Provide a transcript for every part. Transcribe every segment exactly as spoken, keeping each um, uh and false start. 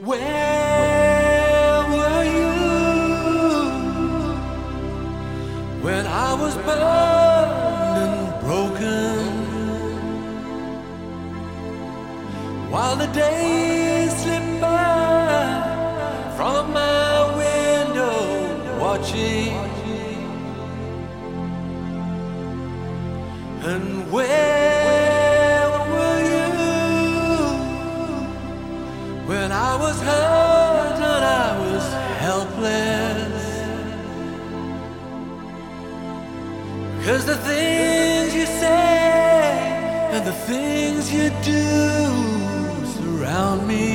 Where were you when I was burned and broken? While the days slipped by from my window, watching. And where were you when I was hurt and I was helpless? 'Cause the things you say and the things you do surround me,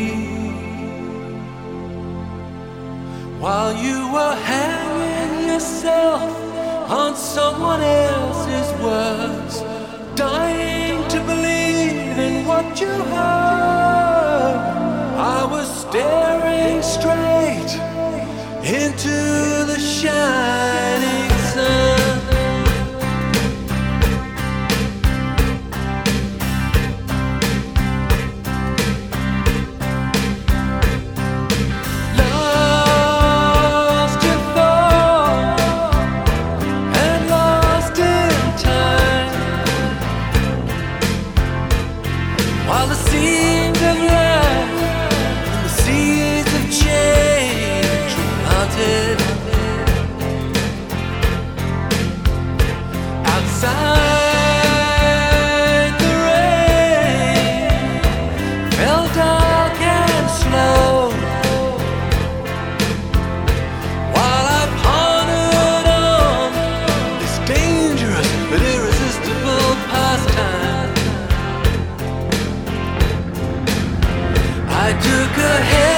while you were hanging yourself on someone else's words, dying to believe in what you heard. I was staring straight into the shining sun. While the seeds of life and the seeds of change were planted outside, the rain fell dark and slow, while I pondered on this dangerous but irresistible pastime. I took a head